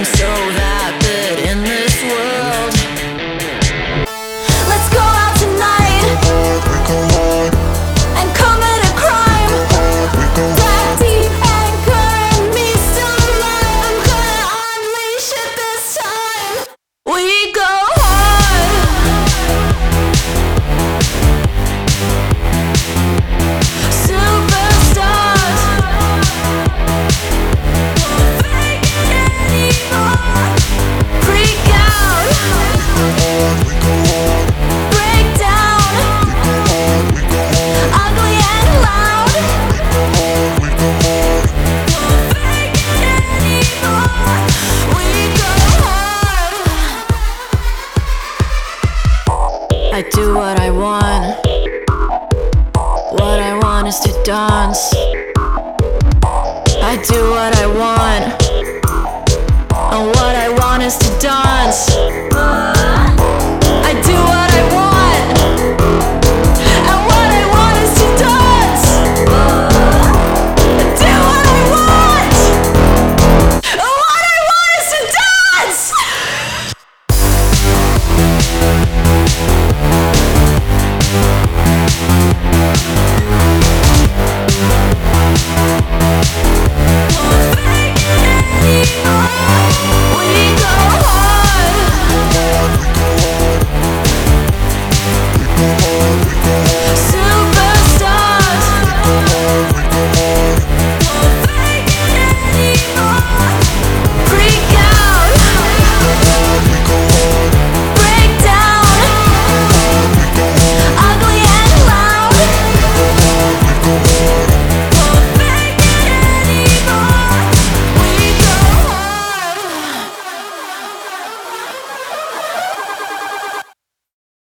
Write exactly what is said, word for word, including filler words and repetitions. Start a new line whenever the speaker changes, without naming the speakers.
so that bit in this world. Let's go out tonight and commit a crime. Black deep anchor and me still alive. I'm gonna unleash it this time. We go hard. Superstars. Won't fake it anymore. Freak out. Break down. Ugly and loud. Won't fake it anymore. We go hard. I do what I want. What I want is to dance. I do what I want.